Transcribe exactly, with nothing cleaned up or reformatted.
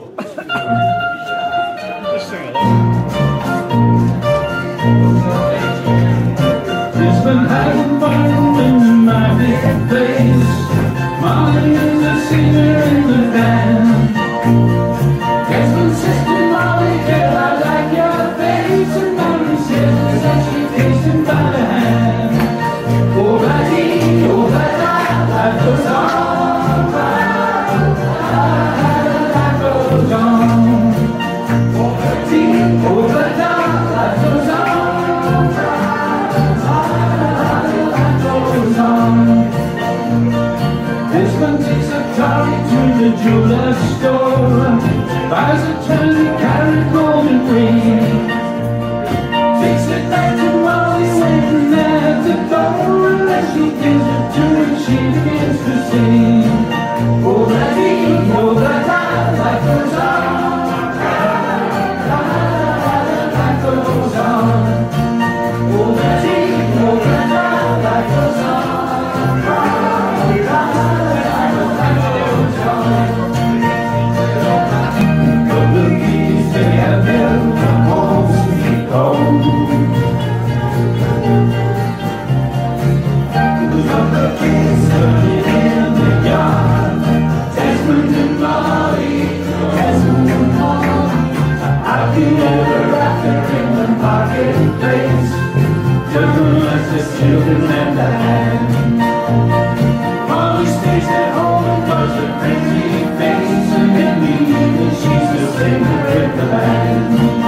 Just sing along. It's been having fun in my big place. Molly is a singer in the band. It's been Sister Molly, girl, I like your face. And Molly says that she takes him by the hand. Oh, Betty, oh, Betty, life goes on. Life goes on. Oh, Betty, oh, Betty, life goes on. Life goes on. This one takes a trolley to the jeweler's store, buys a turn carrot golden ring, takes it back to Molly waiting at the door, and as she gives it to him, she begins to sing. Oh, Betty, oh, Betty, life goes on, life goes on. Oh, Betty, oh, Betty, life goes on. Children lend a hand. Molly stays at home and does her crazy face, and in the evening she's the singer with the band.